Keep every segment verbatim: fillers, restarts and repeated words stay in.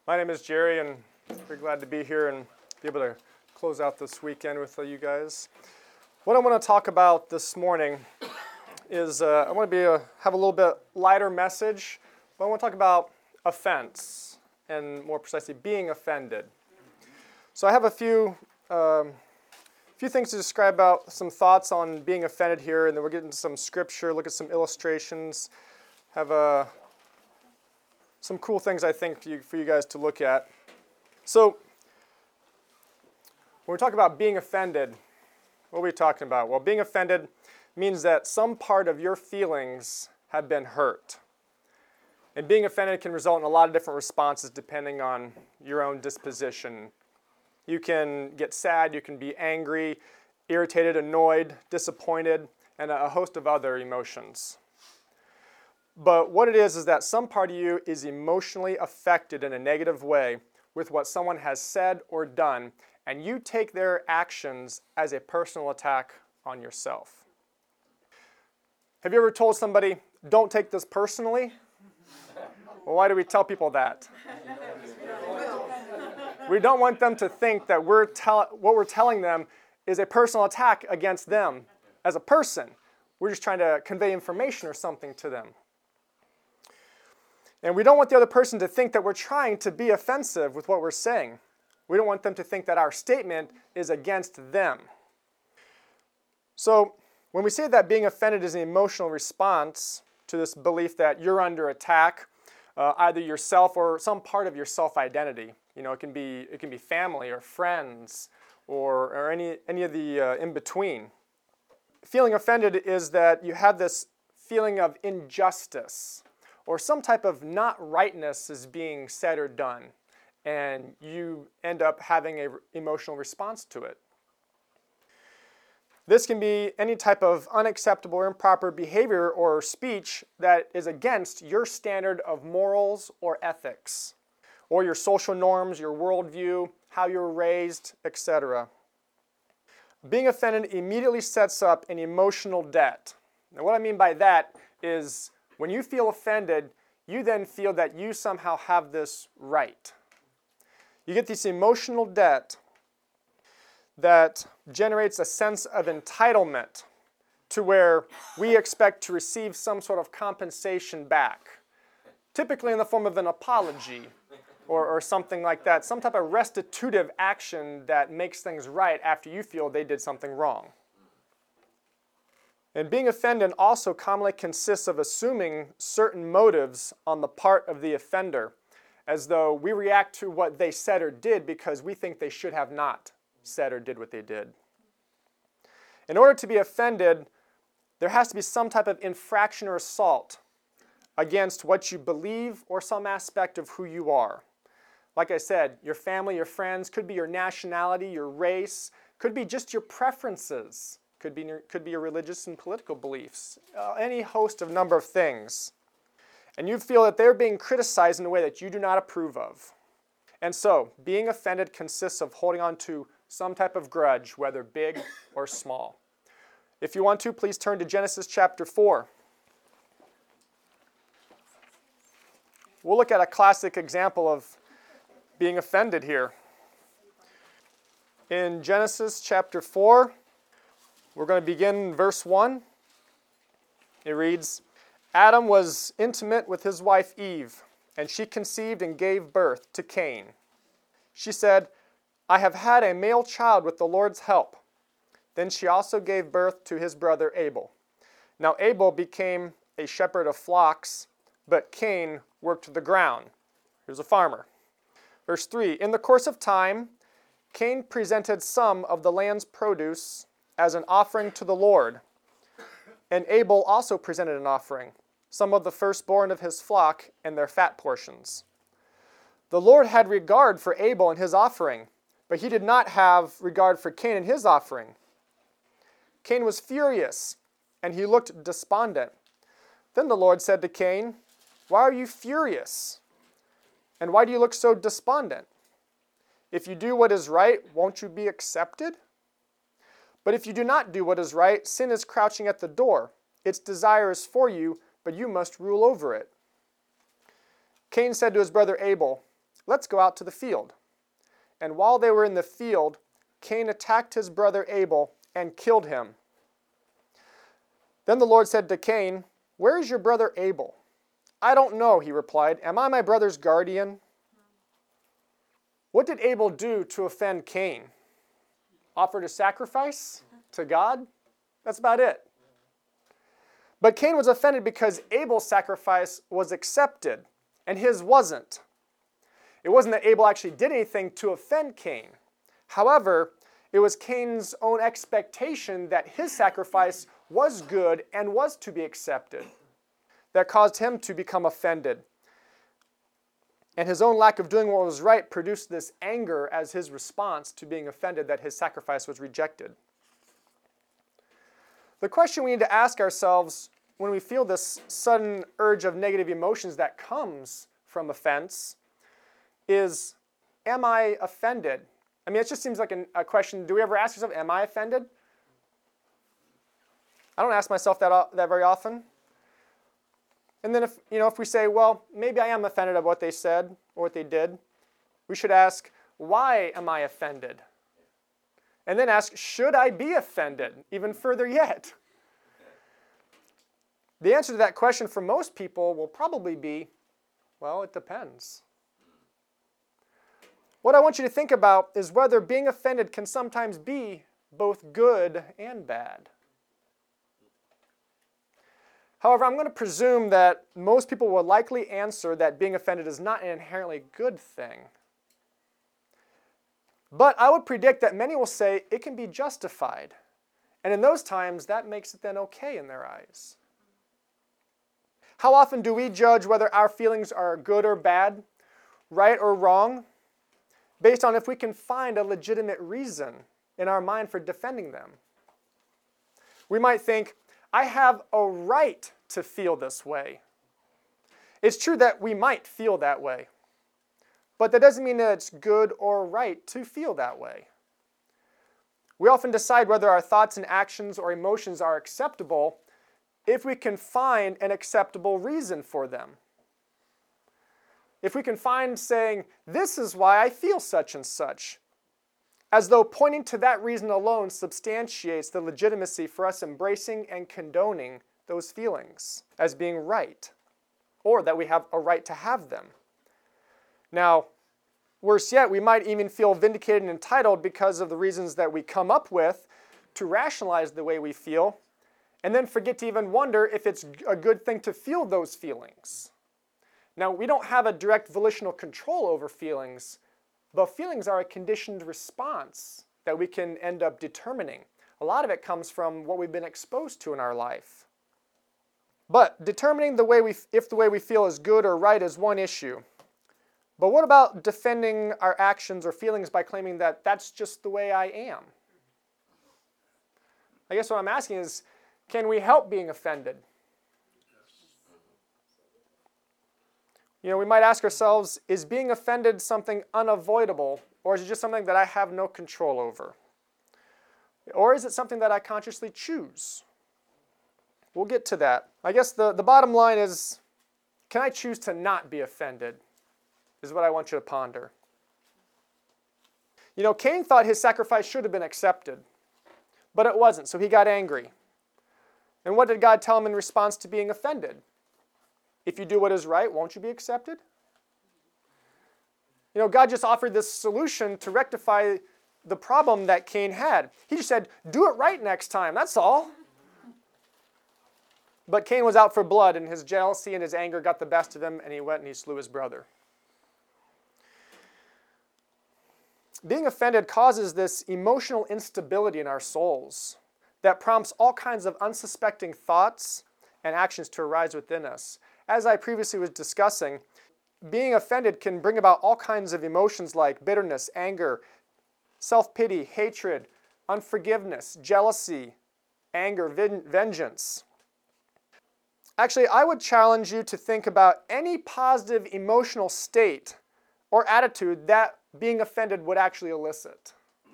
My name is Jerry, and we're glad to be here and be able to close out this weekend with you guys. What I want to talk about this morning is uh, I want to be a, have a little bit lighter message, but I want to talk about offense, and more precisely, being offended. So I have a few um, few things to describe about some thoughts on being offended here, and then we'll get into some scripture, look at some illustrations, have a some cool things I think for you, for you guys to look at. So, when we talk about being offended, what are we talking about? Well, being offended means that some part of your feelings have been hurt. And being offended can result in a lot of different responses depending on your own disposition. You can get sad, you can be angry, irritated, annoyed, disappointed, and a host of other emotions. But what it is is that some part of you is emotionally affected in a negative way with what someone has said or done, and you take their actions as a personal attack on yourself. Have you ever told somebody, "Don't take this personally"? Well, why do we tell people that? We don't want them to think that we're tell- what we're telling them is a personal attack against them as a person. We're just trying to convey information or something to them. And we don't want the other person to think that we're trying to be offensive with what we're saying. We don't want them to think that our statement is against them. So when we say that being offended is an emotional response to this belief that you're under attack, uh, either yourself or some part of your self-identity. You know, it can be it can be family or friends or, or any, any of the uh, in-between. Feeling offended is that you have this feeling of injustice, or some type of not rightness is being said or done, and you end up having an emotional response to it. This can be any type of unacceptable or improper behavior or speech that is against your standard of morals or ethics, or your social norms, your worldview, how you were raised, et cetera. Being offended immediately sets up an emotional debt. Now, what I mean by that is when you feel offended, you then feel that you somehow have this right. You get this emotional debt that generates a sense of entitlement to where we expect to receive some sort of compensation back, typically in the form of an apology or, or something like that, some type of restitutive action that makes things right after you feel they did something wrong. And being offended also commonly consists of assuming certain motives on the part of the offender, as though we react to what they said or did because we think they should have not said or did what they did. In order to be offended, there has to be some type of infraction or assault against what you believe or some aspect of who you are. Like I said, your family, your friends, could be your nationality, your race, could be just your preferences. Could be, could be your religious and political beliefs, uh, any host of number of things. And you feel that they're being criticized in a way that you do not approve of. And so, being offended consists of holding on to some type of grudge, whether big or small. If you want to, please turn to Genesis chapter four. We'll look at a classic example of being offended here. In Genesis chapter four, we're going to begin in verse one. It reads, Adam was intimate with his wife Eve, and she conceived and gave birth to Cain. She said, I have had a male child with the Lord's help. Then she also gave birth to his brother Abel. Now Abel became a shepherd of flocks, but Cain worked the ground. He was a farmer. Verse three, in the course of time, Cain presented some of the land's produce as an offering to the Lord. And Abel also presented an offering, some of the firstborn of his flock and their fat portions. The Lord had regard for Abel and his offering, but he did not have regard for Cain and his offering. Cain was furious, and he looked despondent. Then the Lord said to Cain, why are you furious? And why do you look so despondent? If you do what is right, won't you be accepted? But if you do not do what is right, sin is crouching at the door. Its desire is for you, but you must rule over it. Cain said to his brother Abel, let's go out to the field. And while they were in the field, Cain attacked his brother Abel and killed him. Then the Lord said to Cain, where is your brother Abel? I don't know, he replied. Am I my brother's guardian? What did Abel do to offend Cain? Offered a sacrifice to God? That's about it. But Cain was offended because Abel's sacrifice was accepted and his wasn't. It wasn't that Abel actually did anything to offend Cain. However, it was Cain's own expectation that his sacrifice was good and was to be accepted that caused him to become offended. And his own lack of doing what was right produced this anger as his response to being offended that his sacrifice was rejected. The question we need to ask ourselves when we feel this sudden urge of negative emotions that comes from offense is, am I offended? I mean, it just seems like an, a question. Do we ever ask ourselves, am I offended? I don't ask myself that, that very often. And then if, you know, if we say, well, maybe I am offended of what they said or what they did, we should ask, why am I offended? And then ask, should I be offended? Even further yet. The answer to that question for most people will probably be, well, it depends. What I want you to think about is whether being offended can sometimes be both good and bad. However, I'm going to presume that most people will likely answer that being offended is not an inherently good thing. But I would predict that many will say it can be justified. And in those times, that makes it then okay in their eyes. How often do we judge whether our feelings are good or bad, right or wrong, based on if we can find a legitimate reason in our mind for defending them? We might think, I have a right to feel this way. It's true that we might feel that way, but that doesn't mean that it's good or right to feel that way. We often decide whether our thoughts and actions or emotions are acceptable if we can find an acceptable reason for them. If we can find saying, this is why I feel such and such, as though pointing to that reason alone substantiates the legitimacy for us embracing and condoning those feelings as being right, or that we have a right to have them. Now, worse yet, we might even feel vindicated and entitled because of the reasons that we come up with to rationalize the way we feel, and then forget to even wonder if it's a good thing to feel those feelings. Now, we don't have a direct volitional control over feelings, but feelings are a conditioned response that we can end up determining. A lot of it comes from what we've been exposed to in our life. But determining the way we, if the way we feel is good or right is one issue. But what about defending our actions or feelings by claiming that that's just the way I am? I guess what I'm asking is, can we help being offended? You know, we might ask ourselves, is being offended something unavoidable, or is it just something that I have no control over? Or is it something that I consciously choose? We'll get to that. I guess the, the bottom line is, can I choose to not be offended? Is what I want you to ponder. You know, Cain thought his sacrifice should have been accepted, but it wasn't, so he got angry. And what did God tell him in response to being offended? If you do what is right, won't you be accepted? You know, God just offered this solution to rectify the problem that Cain had. He just said, do it right next time, that's all. But Cain was out for blood, and his jealousy and his anger got the best of him, and he went and he slew his brother. Being offended causes this emotional instability in our souls that prompts all kinds of unsuspecting thoughts and actions to arise within us. As I previously was discussing, being offended can bring about all kinds of emotions like bitterness, anger, self-pity, hatred, unforgiveness, jealousy, anger, vengeance. Actually, I would challenge you to think about any positive emotional state or attitude that being offended would actually elicit.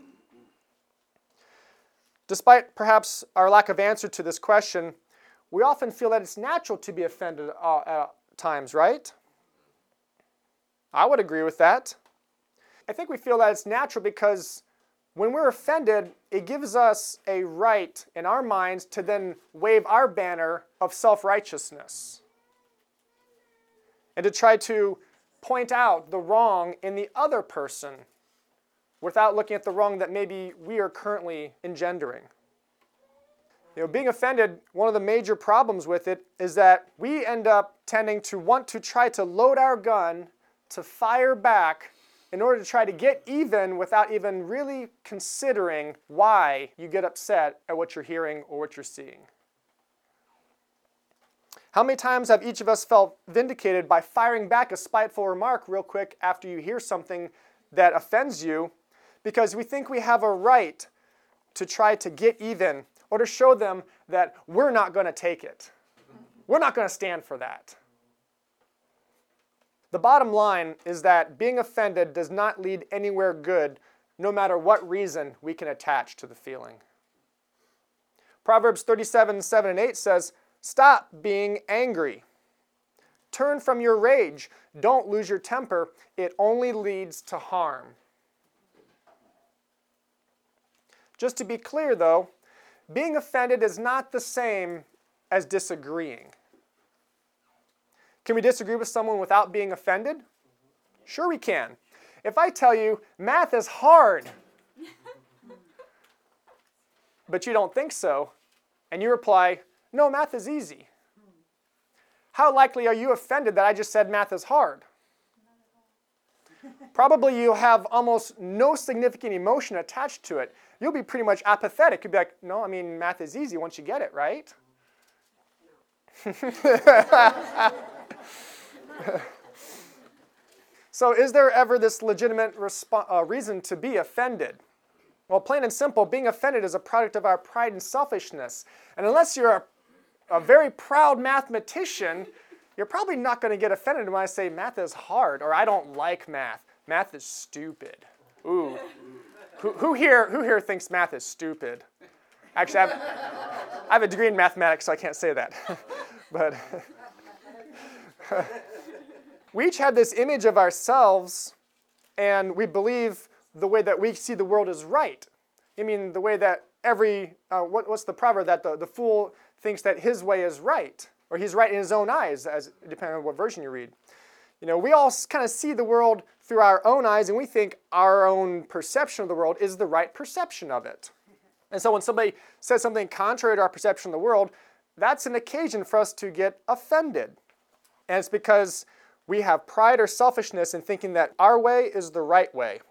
Despite perhaps our lack of answer to this question, we often feel that it's natural to be offended uh, at times, right? I would agree with that. I think we feel that it's natural because when we're offended, it gives us a right in our minds to then wave our banner of self-righteousness and to try to point out the wrong in the other person without looking at the wrong that maybe we are currently engendering. You know, being offended, one of the major problems with it is that we end up tending to want to try to load our gun to fire back in order to try to get even without even really considering why you get upset at what you're hearing or what you're seeing. How many times have each of us felt vindicated by firing back a spiteful remark real quick after you hear something that offends you because we think we have a right to try to get even or to show them that we're not going to take it. We're not going to stand for that. The bottom line is that being offended does not lead anywhere good, no matter what reason we can attach to the feeling. Proverbs thirty-seven, seven and eight says, "Stop being angry. Turn from your rage. Don't lose your temper. It only leads to harm." Just to be clear, though, being offended is not the same as disagreeing. Can we disagree with someone without being offended? Sure we can. If I tell you, math is hard, but you don't think so, and you reply, no, math is easy, how likely are you offended that I just said math is hard? Probably you'll have almost no significant emotion attached to it. You'll be pretty much apathetic. You'll be like, no, I mean, math is easy once you get it, right? So is there ever this legitimate resp- uh, reason to be offended? Well, plain and simple, being offended is a product of our pride and selfishness. And unless you're a, a very proud mathematician, you're probably not going to get offended when I say math is hard or I don't like math. Math is stupid. Ooh. Who, who, here, who here thinks math is stupid? Actually, I have, I have a degree in mathematics, so I can't say that. But we each have this image of ourselves, and we believe the way that we see the world is right. I mean, the way that every, uh, what, what's the proverb? That the, the fool thinks that his way is right, or he's right in his own eyes, as depending on what version you read. You know, we all kind of see the world through our own eyes, and we think our own perception of the world is the right perception of it. And so when somebody says something contrary to our perception of the world, that's an occasion for us to get offended. And it's because we have pride or selfishness in thinking that our way is the right way.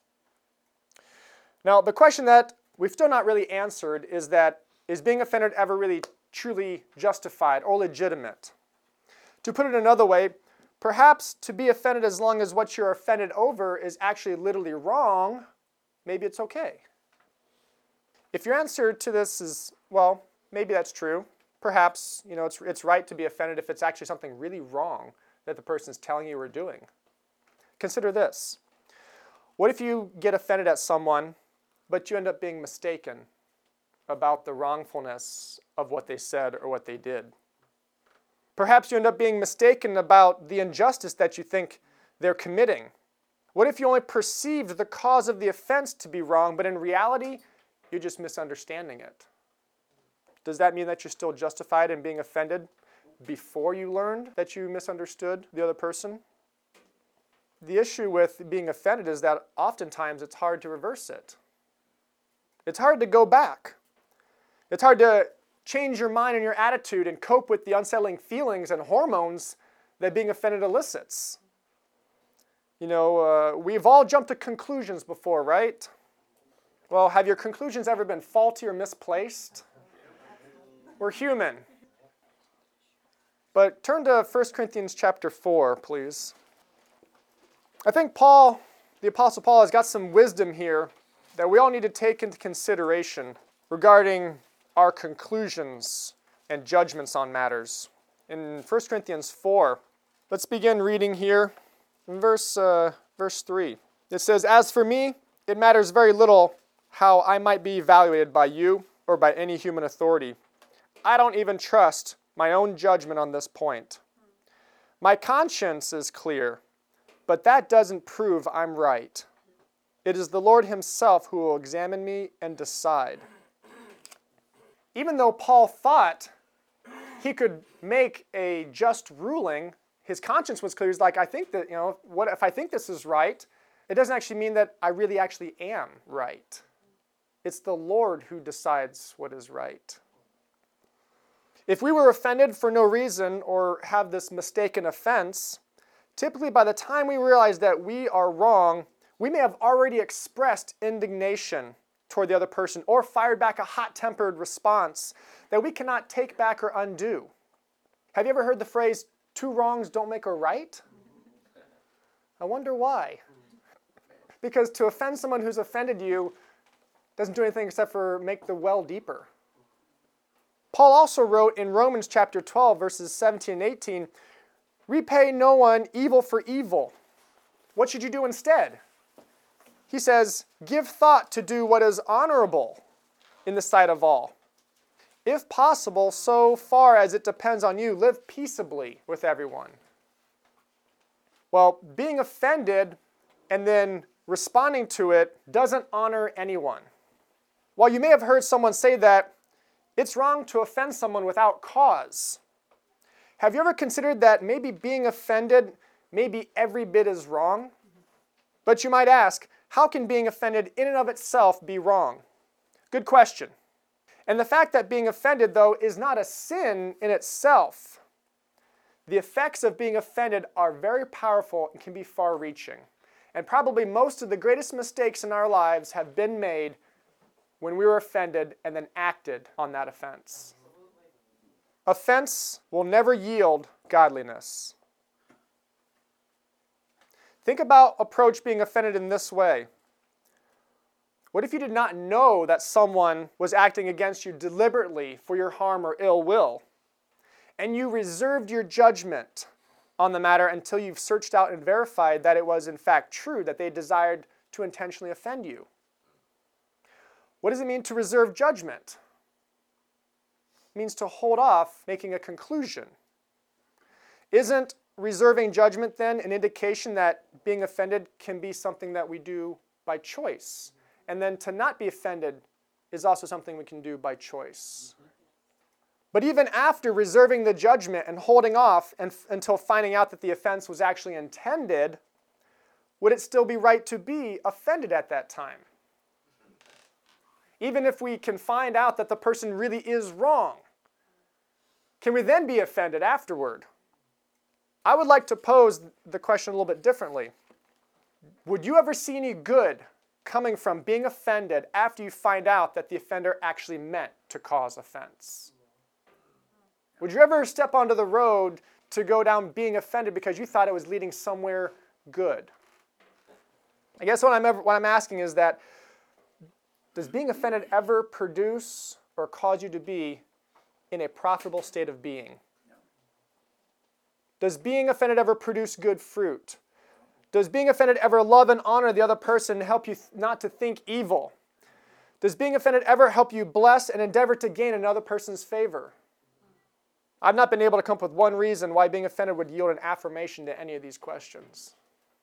Now, the question that we've still not really answered is that, is being offended ever really truly justified or legitimate? To put it another way, perhaps to be offended as long as what you're offended over is actually literally wrong, maybe it's okay. If your answer to this is, well, maybe that's true. Perhaps, you know, it's, it's right to be offended if it's actually something really wrong that the person is telling you or doing. Consider this. What if you get offended at someone, but you end up being mistaken about the wrongfulness of what they said or what they did? Perhaps you end up being mistaken about the injustice that you think they're committing. What if you only perceived the cause of the offense to be wrong, but in reality, you're just misunderstanding it? Does that mean that you're still justified in being offended before you learned that you misunderstood the other person? The issue with being offended is that oftentimes it's hard to reverse it. It's hard to go back. It's hard to change your mind and your attitude and cope with the unsettling feelings and hormones that being offended elicits. You know, uh, we've all jumped to conclusions before, right? Well, have your conclusions ever been faulty or misplaced? We're human. But turn to First Corinthians chapter four, please. I think Paul, the Apostle Paul, has got some wisdom here that we all need to take into consideration regarding our conclusions and judgments on matters. In First Corinthians four, let's begin reading here in verse, uh, verse three. It says, "As for me, it matters very little how I might be evaluated by you or by any human authority. I don't even trust my own judgment on this point. My conscience is clear. but that doesn't prove I'm right. It is the Lord himself who will examine me and decide. Even though Paul thought he could make a just ruling, his conscience was clear. He's like, I think that, you know, what if I think this is right, it doesn't actually mean that I really actually am right. It's the Lord who decides what is right. If we were offended for no reason or have this mistaken offense, typically by the time we realize that we are wrong, we may have already expressed indignation toward the other person or fired back a hot-tempered response that we cannot take back or undo. Have you ever heard the phrase, two wrongs don't make a right? I wonder why. Because to offend someone who's offended you doesn't do anything except for make the well deeper. Paul also wrote in Romans chapter twelve, verses seventeen and eighteen, repay no one evil for evil. What should you do instead? He says, give thought to do what is honorable in the sight of all. If possible, so far as it depends on you, live peaceably with everyone. Well, being offended and then responding to it doesn't honor anyone. While you may have heard someone say that it's wrong to offend someone without cause, have you ever considered that maybe being offended maybe every bit as wrong? But you might ask, how can being offended in and of itself be wrong? Good question. And the fact that being offended, though, is not a sin in itself. The effects of being offended are very powerful and can be far-reaching. And probably most of the greatest mistakes in our lives have been made when we were offended and then acted on that offense. Offense will never yield godliness. Think about approach being offended in this way. What if you did not know that someone was acting against you deliberately for your harm or ill will, and you reserved your judgment on the matter until you've searched out and verified that it was in fact true, that they desired to intentionally offend you? What does it mean to reserve judgment? It means to hold off making a conclusion. Isn't reserving judgment then an indication that being offended can be something that we do by choice? And then to not be offended is also something we can do by choice. But even after reserving the judgment and holding off and, until finding out that the offense was actually intended, would it still be right to be offended at that time? Even if we can find out that the person really is wrong, can we then be offended afterward? I would like to pose the question a little bit differently. Would you ever see any good coming from being offended after you find out that the offender actually meant to cause offense? Would you ever step onto the road to go down being offended because you thought it was leading somewhere good? I guess what I'm, ever, what I'm asking is that, does being offended ever produce or cause you to be in a profitable state of being? Does being offended ever produce good fruit? Does being offended ever love and honor the other person and help you th- not to think evil? Does being offended ever help you bless and endeavor to gain another person's favor? I've not been able to come up with one reason why being offended would yield an affirmation to any of these questions.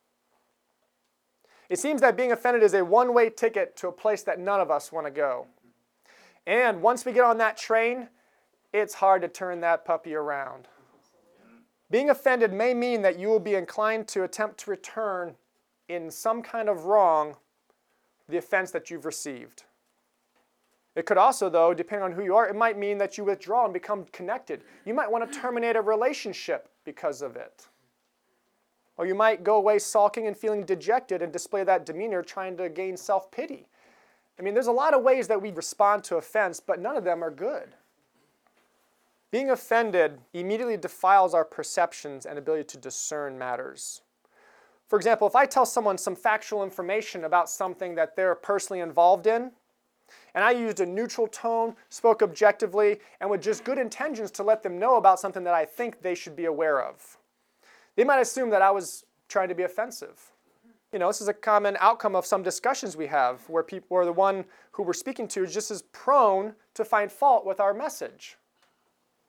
It seems that being offended is a one-way ticket to a place that none of us want to go. And once we get on that train, it's hard to turn that puppy around. Being offended may mean that you will be inclined to attempt to return in some kind of wrong the offense that you've received. It could also, though, depending on who you are, it might mean that you withdraw and become connected. You might want to terminate a relationship because of it. Or you might go away sulking and feeling dejected and display that demeanor trying to gain self-pity. I mean, there's a lot of ways that we respond to offense, but none of them are good. Being offended immediately defiles our perceptions and ability to discern matters. For example, if I tell someone some factual information about something that they're personally involved in, and I used a neutral tone, spoke objectively, and with just good intentions to let them know about something that I think they should be aware of, they might assume that I was trying to be offensive. You know, this is a common outcome of some discussions we have where people, where the one who we're speaking to is just as prone to find fault with our message.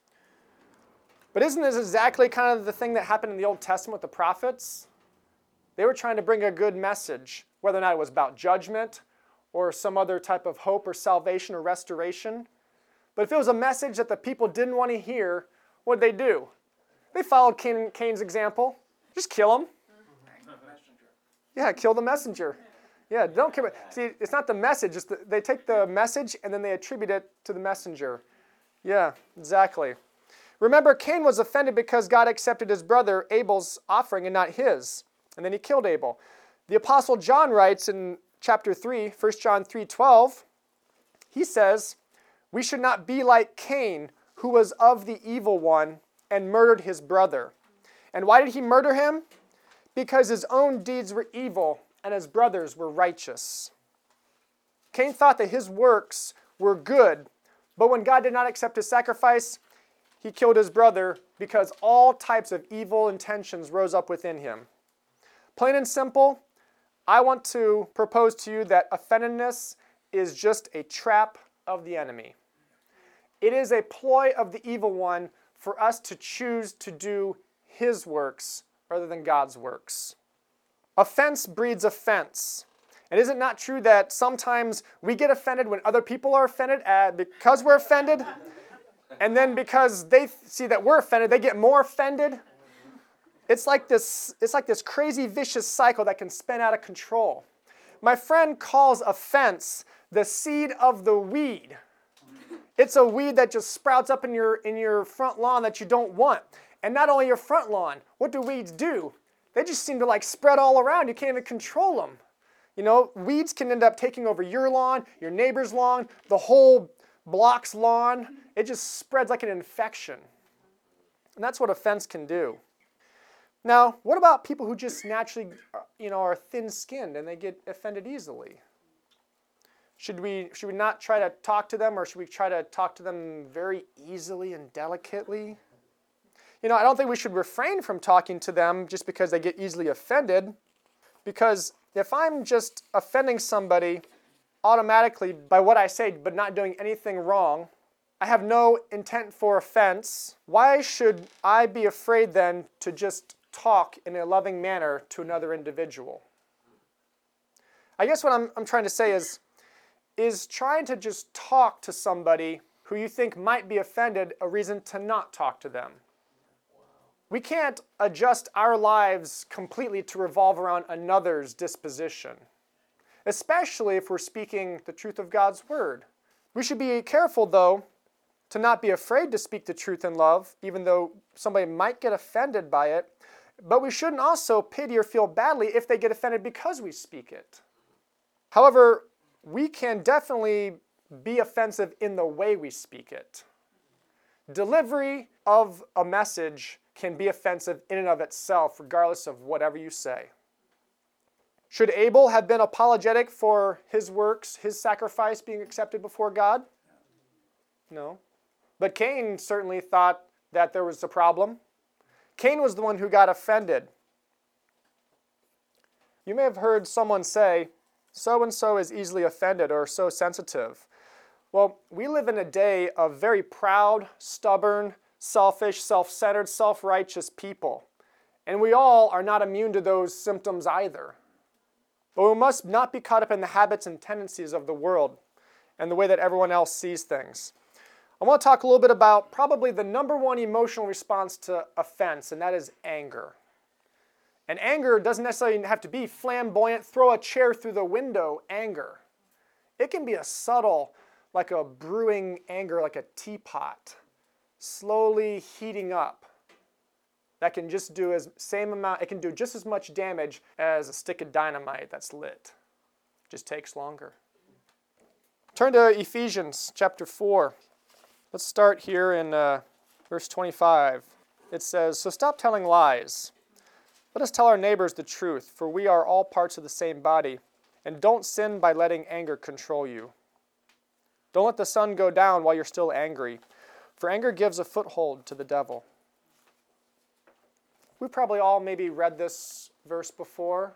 But isn't this exactly kind of the thing that happened in the Old Testament with the prophets? They were trying to bring a good message, whether or not it was about judgment or some other type of hope or salvation or restoration. But if it was a message that the people didn't want to hear, what did they do? They followed Cain, Cain's example. Just kill him. Yeah, kill the messenger. Yeah, don't care. See, it's not the message. It's the, they take the message and then they attribute it to the messenger. Yeah, exactly. Remember, Cain was offended because God accepted his brother Abel's offering and not his. And then he killed Abel. The Apostle John writes in chapter three, First John three twelve, he says, "We should not be like Cain, who was of the evil one and murdered his brother." And why did he murder him? Because his own deeds were evil and his brothers were righteous. Cain thought that his works were good, but when God did not accept his sacrifice, he killed his brother because all types of evil intentions rose up within him. Plain and simple, I want to propose to you that offendedness is just a trap of the enemy. It is a ploy of the evil one for us to choose to do his works rather than God's works. Offense breeds offense. And is it not true that sometimes we get offended when other people are offended uh, because we're offended? And then because they see that we're offended, they get more offended? It's like this, it's like this crazy vicious cycle that can spin out of control. My friend calls offense the seed of the weed. It's a weed that just sprouts up in your, in your front lawn that you don't want. And not only your front lawn, what do weeds do? They just seem to like spread all around. You can't even control them. You know, weeds can end up taking over your lawn, your neighbor's lawn, the whole block's lawn. It just spreads like an infection. And that's what offense can do. Now, what about people who just naturally, you know, are thin-skinned and they get offended easily? Should we, should we not try to talk to them, or should we try to talk to them very easily and delicately? You know, I don't think we should refrain from talking to them just because they get easily offended, because if I'm just offending somebody automatically by what I say but not doing anything wrong, I have no intent for offense, why should I be afraid then to just talk in a loving manner to another individual? I guess what I'm, I'm trying to say is, is trying to just talk to somebody who you think might be offended a reason to not talk to them. We can't adjust our lives completely to revolve around another's disposition, especially if we're speaking the truth of God's word. We should be careful, though, to not be afraid to speak the truth in love, even though somebody might get offended by it. But we shouldn't also pity or feel badly if they get offended because we speak it. However, we can definitely be offensive in the way we speak it. Delivery of a message can be offensive in and of itself, regardless of whatever you say. Should Abel have been apologetic for his works, his sacrifice being accepted before God? No. But Cain certainly thought that there was a problem. Cain was the one who got offended. You may have heard someone say, so-and-so is easily offended or so sensitive. Well, we live in a day of very proud, stubborn, selfish, self-centered, self-righteous people. And we all are not immune to those symptoms either. But we must not be caught up in the habits and tendencies of the world and the way that everyone else sees things. I want to talk a little bit about probably the number one emotional response to offense, and that is anger. And anger doesn't necessarily have to be flamboyant, throw a chair through the window anger. It can be a subtle, like a brewing anger, like a teapot, slowly heating up. That can just do as same amount, it can do just as much damage as a stick of dynamite that's lit. It just takes longer. Turn to Ephesians chapter four. Let's start here in uh, verse twenty-five. It says, "So stop telling lies. Let us tell our neighbors the truth, for we are all parts of the same body. And don't sin by letting anger control you. Don't let the sun go down while you're still angry, for anger gives a foothold to the devil." We've probably all maybe read this verse before.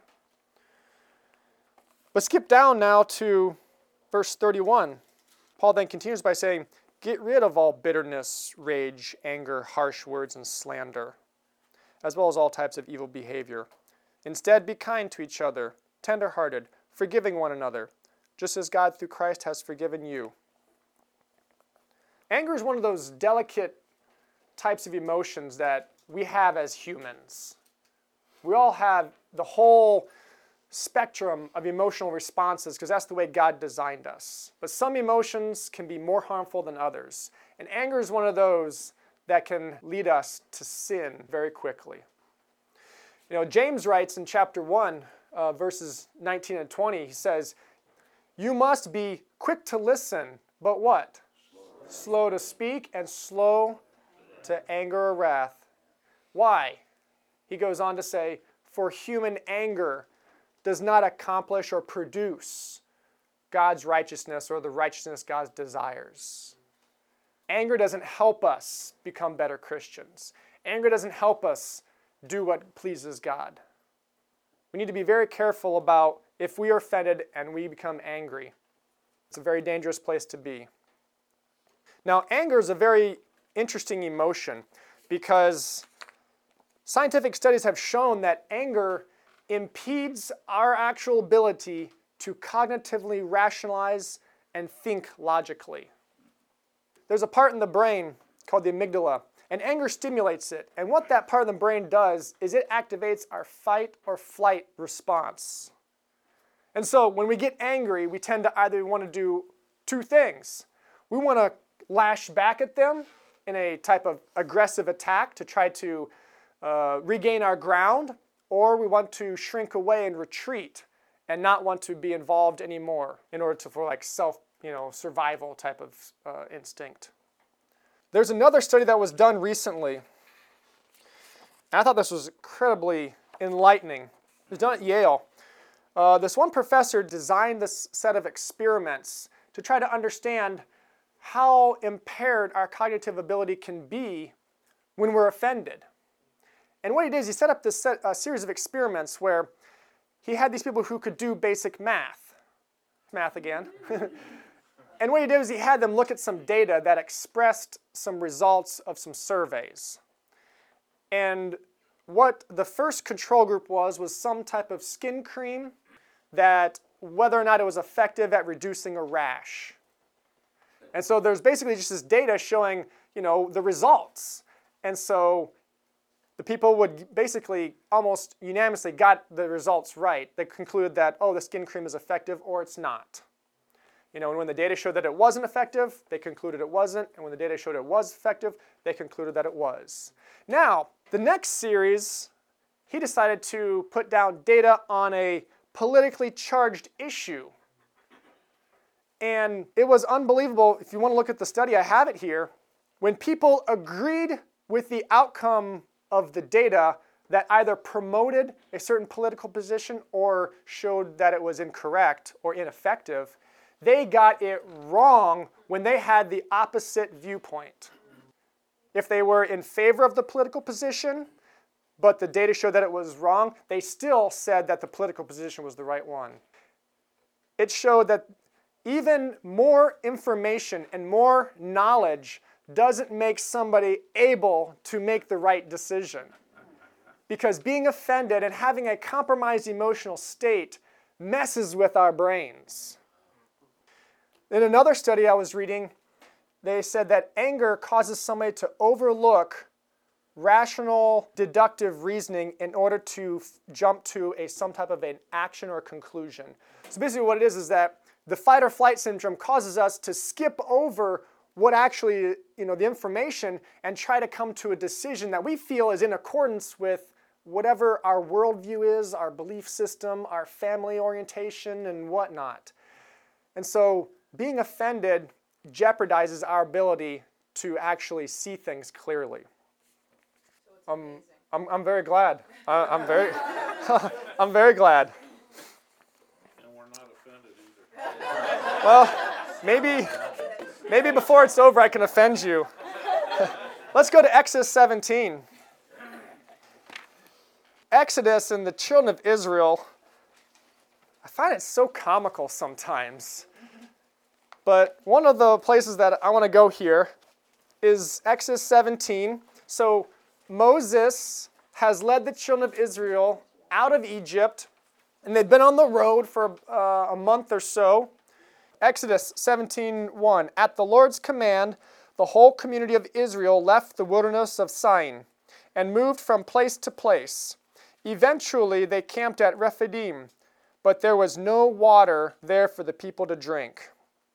But skip down now to verse thirty-one. Paul then continues by saying, "Get rid of all bitterness, rage, anger, harsh words, and slander, as well as all types of evil behavior. Instead, be kind to each other, tender-hearted, forgiving one another, just as God through Christ has forgiven you. Anger is one of those delicate types of emotions that we have as humans. We all have the whole spectrum of emotional responses because that's the way God designed us. But some emotions can be more harmful than others. And anger is one of those that can lead us to sin very quickly. You know, James writes in chapter one, uh, verses nineteen and twenty, he says, you must be quick to listen, but what? Slow, slow to speak and slow to anger or wrath. Why? He goes on to say, for human anger does not accomplish or produce God's righteousness or the righteousness God desires. Anger doesn't help us become better Christians. Anger doesn't help us do what pleases God. We need to be very careful about if we are offended and we become angry. It's a very dangerous place to be. Now, anger is a very interesting emotion because scientific studies have shown that anger impedes our actual ability to cognitively rationalize and think logically. There's a part in the brain called the amygdala, and anger stimulates it. And what that part of the brain does is it activates our fight or flight response. And so when we get angry, we tend to either want to do two things. We want to lash back at them in a type of aggressive attack to try to uh, regain our ground, or we want to shrink away and retreat and not want to be involved anymore in order to, for like self, you know, survival type of uh, instinct. There's another study that was done recently, and I thought this was incredibly enlightening. It was done at Yale. Uh, this one professor designed this set of experiments to try to understand how impaired our cognitive ability can be when we're offended. And what he did is he set up this set, a series of experiments where he had these people who could do basic math. Math again. And what he did was he had them look at some data that expressed some results of some surveys. And what the first control group was was some type of skin cream that whether or not it was effective at reducing a rash. And so there's basically just this data showing, you know, the results. And so the people would basically almost unanimously got the results right. They concluded that, oh, the skin cream is effective or it's not. You know, and when the data showed that it wasn't effective, they concluded it wasn't. And when the data showed it was effective, they concluded that it was. Now, the next series, he decided to put down data on a politically charged issue. And it was unbelievable. If you want to look at the study, I have it here. When people agreed with the outcome of the data that either promoted a certain political position or showed that it was incorrect or ineffective, they got it wrong when they had the opposite viewpoint. If they were in favor of the political position, but the data showed that it was wrong, they still said that the political position was the right one. It showed that even more information and more knowledge doesn't make somebody able to make the right decision. Because being offended and having a compromised emotional state messes with our brains. In another study I was reading, they said that anger causes somebody to overlook rational, deductive reasoning in order to f- jump to a some type of an action or conclusion. So basically what it is is that the fight or flight syndrome causes us to skip over what actually, you know, the information and try to come to a decision that we feel is in accordance with whatever our worldview is, our belief system, our family orientation, and whatnot. And so being offended jeopardizes our ability to actually see things clearly. So um, I'm, I'm very glad. I, I'm very, I'm very glad. And we're not offended either. Well, maybe, maybe before it's over I can offend you. Let's go to Exodus seventeen. Exodus and the children of Israel, I find it so comical sometimes. But one of the places that I want to go here is Exodus seventeen. So Moses has led the children of Israel out of Egypt, and they'd been on the road for uh, a month or so. Exodus seventeen one. At the Lord's command, the whole community of Israel left the wilderness of Sin and moved from place to place. Eventually, they camped at Rephidim, but there was no water there for the people to drink.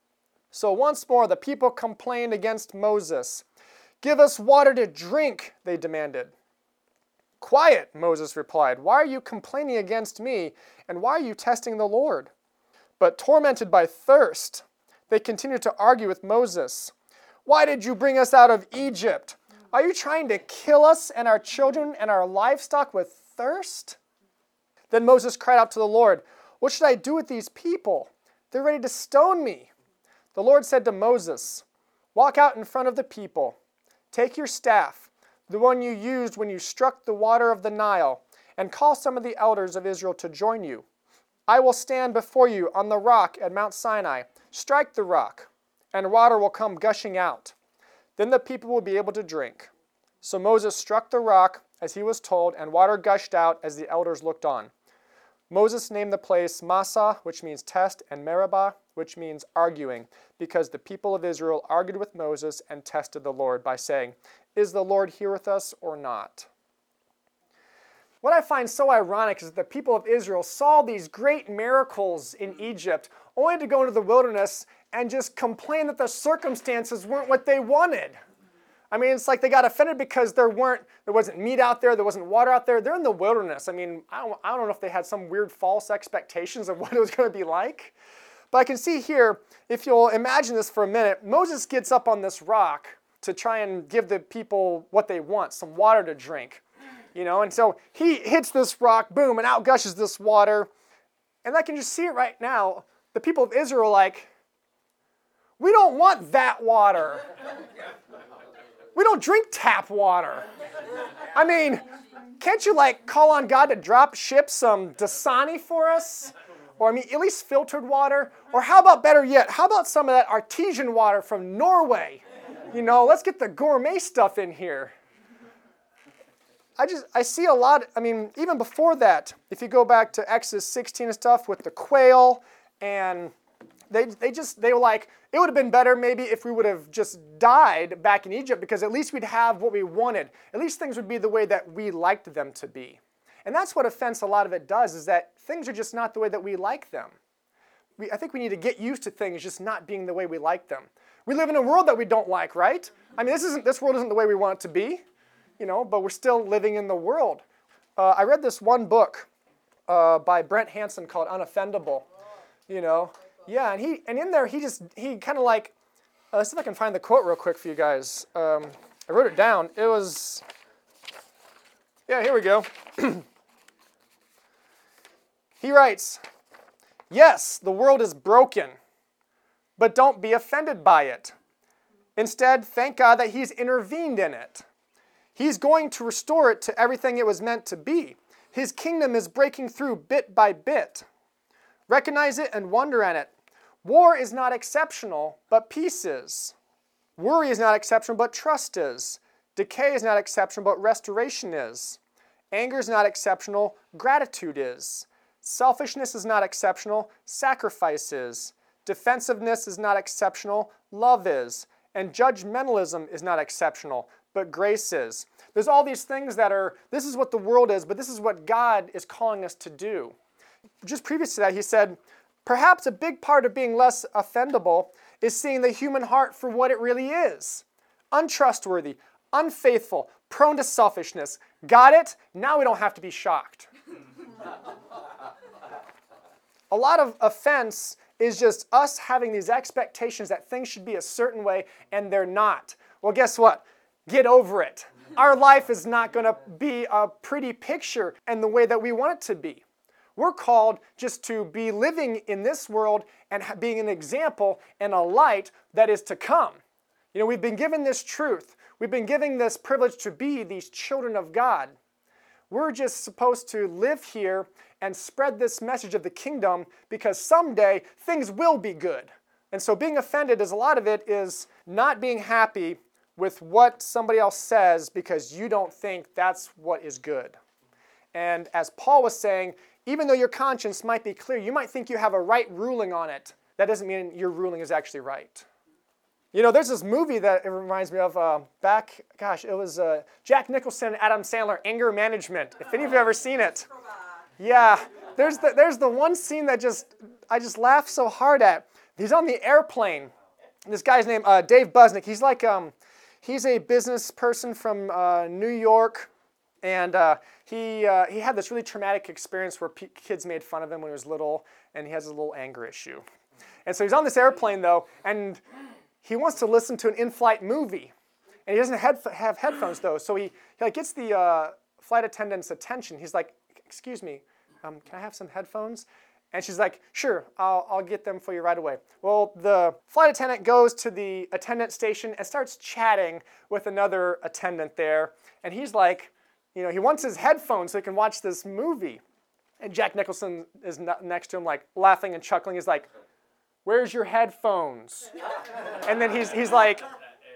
So once more, the people complained against Moses. "Give us water to drink," they demanded. "Quiet," Moses replied. "Why are you complaining against me, and why are you testing the Lord?" But tormented by thirst, they continued to argue with Moses. "Why did you bring us out of Egypt? Are you trying to kill us and our children and our livestock with thirst?" Then Moses cried out to the Lord, "What should I do with these people? They're ready to stone me." The Lord said to Moses, "Walk out in front of the people. Take your staff, the one you used when you struck the water of the Nile, and call some of the elders of Israel to join you. I will stand before you on the rock at Mount Sinai. Strike the rock, and water will come gushing out. Then the people will be able to drink." So Moses struck the rock as he was told, and water gushed out as the elders looked on. Moses named the place Massah, which means test, and Meribah, which means arguing, because the people of Israel argued with Moses and tested the Lord by saying, "Is the Lord here with us or not?" What I find so ironic is that the people of Israel saw these great miracles in Egypt, only to go into the wilderness and just complain that the circumstances weren't what they wanted. I mean, it's like they got offended because there weren't, there wasn't meat out there, there wasn't water out there. They're in the wilderness. I mean, I don't, I don't know if they had some weird false expectations of what it was going to be like. But I can see here, if you'll imagine this for a minute, Moses gets up on this rock to try and give the people what they want, some water to drink. You know, and so he hits this rock, boom, and out gushes this water. And I can just see it right now. The people of Israel are like, "We don't want that water. We don't drink tap water. I mean, can't you like call on God to drop ship some Dasani for us? Or I mean, at least filtered water? Or how about better yet, how about some of that artesian water from Norway? You know, let's get the gourmet stuff in here." I just, I see a lot, I mean, even before that, if you go back to Exodus sixteen and stuff with the quail, and they they just, they were like, it would have been better maybe if we would have just died back in Egypt, because at least we'd have what we wanted. At least things would be the way that we liked them to be. And that's what offense, a lot of it does, is that things are just not the way that we like them. We, I think we need to get used to things just not being the way we like them. We live in a world that we don't like, right? I mean, this isn't, this world isn't the way we want it to be. You know, but we're still living in the world. Uh, I read this one book uh, by Brent Hansen called Unoffendable. You know, yeah, and he and in there he just he kind of like. Uh, let's see if I can find the quote real quick for you guys. Um, I wrote it down. It was. Yeah, here we go. He writes, "Yes, the world is broken, but don't be offended by it. Instead, thank God that He's intervened in it. He's going to restore it to everything it was meant to be. His kingdom is breaking through bit by bit. Recognize it and wonder at it. War is not exceptional, but peace is. Worry is not exceptional, but trust is. Decay is not exceptional, but restoration is. Anger is not exceptional, gratitude is. Selfishness is not exceptional, sacrifice is. Defensiveness is not exceptional, love is. And judgmentalism is not exceptional, but grace is." There's all these things that are, this is what the world is, but this is what God is calling us to do. Just previous to that, he said, perhaps a big part of being less offendable is seeing the human heart for what it really is. Untrustworthy, unfaithful, prone to selfishness. Got it? Now we don't have to be shocked. A lot of offense is just us having these expectations that things should be a certain way, and they're not. Well, guess what? Get over it. Our life is not going to be a pretty picture in the way that we want it to be. We're called just to be living in this world and being an example and a light that is to come. You know, we've been given this truth. We've been given this privilege to be these children of God. We're just supposed to live here and spread this message of the kingdom, because someday things will be good. And so being offended, is a lot of it is not being happy with what somebody else says because you don't think that's what is good. And as Paul was saying, even though your conscience might be clear, you might think you have a right ruling on it. That doesn't mean your ruling is actually right. You know, there's this movie that it reminds me of uh, back, gosh, it was uh, Jack Nicholson and Adam Sandler, Anger Management. If any of you have ever seen it. Yeah, there's the, there's the one scene that just, I just laughed so hard at. He's on the airplane. This guy's name, uh, Dave Busnick. He's like, um, he's a business person from uh, New York. And uh, he uh, he had this really traumatic experience where p- kids made fun of him when he was little, and he has a little anger issue. And so he's on this airplane, though, and he wants to listen to an in-flight movie. And he doesn't head- have headphones, though, so he, he like, gets the uh, flight attendant's attention. He's like, excuse me, um, can I have some headphones? And she's like, sure, I'll, I'll get them for you right away. Well, the flight attendant goes to the attendant station and starts chatting with another attendant there. And he's like, you know, he wants his headphones so he can watch this movie. And Jack Nicholson is next to him, like, laughing and chuckling. He's like, where's your headphones? And then he's he's like,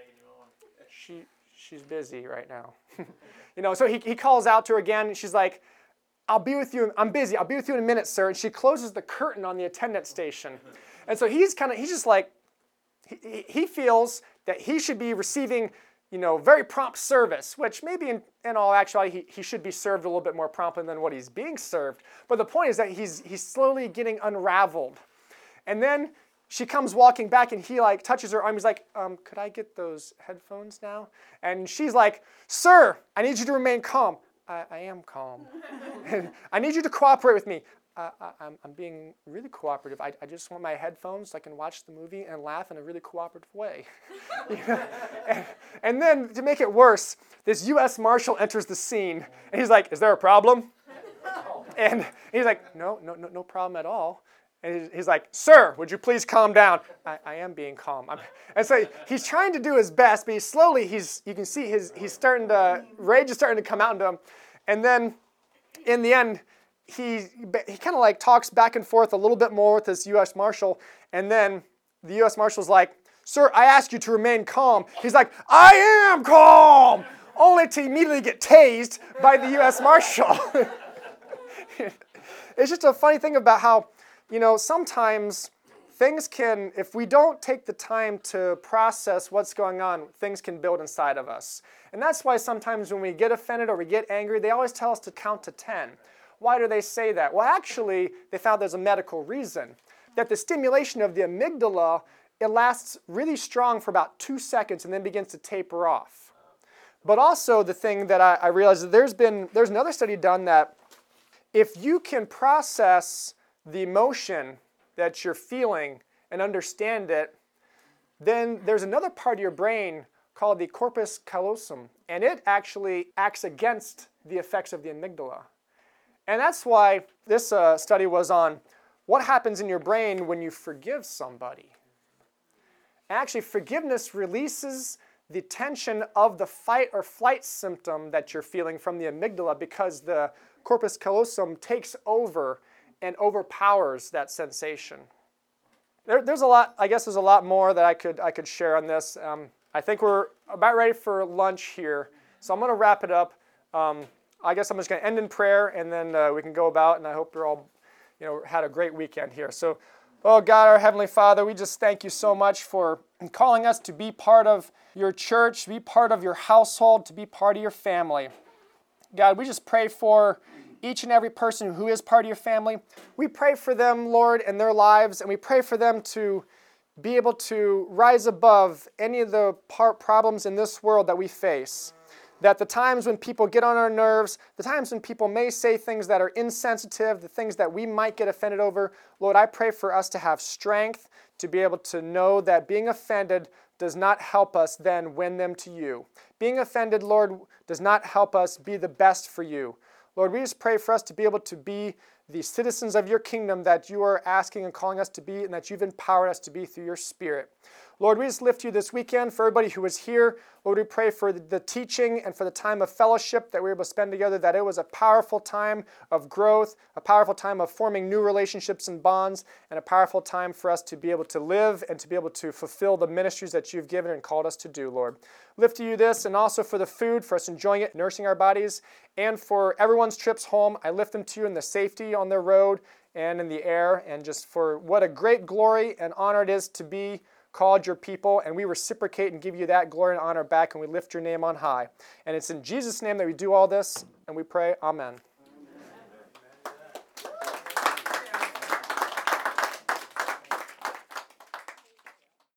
she she's busy right now. You know, so he, he calls out to her again. And she's like, I'll be with you. I'm busy. I'll be with you in a minute, sir. And she closes the curtain on the attendant station. And so he's kind of, he's just like, he, he feels that he should be receiving, you know, very prompt service, which maybe in, in all actuality, he, he should be served a little bit more promptly than what he's being served. But the point is that he's he's slowly getting unraveled. And then she comes walking back and he like touches her arm. He's like, um, could I get those headphones now? And she's like, sir, I need you to remain calm. I, I am calm. I need you to cooperate with me. Uh, I, I'm, I'm being really cooperative. I, I just want my headphones so I can watch the movie and laugh in a really cooperative way. You know? and, and then, to make it worse, this U S Marshal enters the scene, and he's like, is there a problem? And he's like, no, no, no, no problem at all. And he's like, sir, would you please calm down? I, I am being calm. I'm, and so he's trying to do his best, but he's slowly, he's you can see his he's starting to, rage is starting to come out into him. And then, in the end, he he kind of like talks back and forth a little bit more with this U S Marshal, and then the U S Marshal's like, sir, I ask you to remain calm. He's like, I am calm, only to immediately get tased by the U S Marshal. It's just a funny thing about how, you know, sometimes things can, if we don't take the time to process what's going on, things can build inside of us. And that's why sometimes when we get offended or we get angry, they always tell us to count to ten. Why do they say that? Well, actually, they found there's a medical reason. That the stimulation of the amygdala, it lasts really strong for about two seconds and then begins to taper off. But also the thing that I, I realized that there's been, there's another study done that if you can process the emotion that you're feeling and understand it, then there's another part of your brain called the corpus callosum, and it actually acts against the effects of the amygdala. And that's why this uh, study was on what happens in your brain when you forgive somebody. Actually, forgiveness releases the tension of the fight or flight symptom that you're feeling from the amygdala because the corpus callosum takes over and overpowers that sensation. There, there's a lot, I guess there's a lot more that I could I could share on this. Um, I think we're about ready for lunch here, so I'm going to wrap it up. Um, I guess I'm just going to end in prayer, and then uh, we can go about, and I hope you're all, you know, had a great weekend here. So, oh God, our Heavenly Father, we just thank you so much for calling us to be part of your church, to be part of your household, to be part of your family. God, we just pray for each and every person who is part of your family. We pray for them, Lord, and their lives, and we pray for them to be able to rise above any of the part problems in this world that we face. That the times when people get on our nerves, the times when people may say things that are insensitive, the things that we might get offended over, Lord, I pray for us to have strength to be able to know that being offended does not help us then win them to you. Being offended, Lord, does not help us be the best for you. Lord, we just pray for us to be able to be the citizens of your kingdom that you are asking and calling us to be and that you've empowered us to be through your Spirit. Lord, we just lift you this weekend for everybody who was here. Lord, we pray for the teaching and for the time of fellowship that we were able to spend together, that it was a powerful time of growth, a powerful time of forming new relationships and bonds, and a powerful time for us to be able to live and to be able to fulfill the ministries that you've given and called us to do, Lord. Lift to you this, and also for the food, for us enjoying it, nourishing our bodies, and for everyone's trips home. I lift them to you in the safety on their road and in the air, and just for what a great glory and honor it is to be called your people, and we reciprocate and give you that glory and honor back, and we lift your name on high. And it's in Jesus' name that we do all this, and we pray, amen.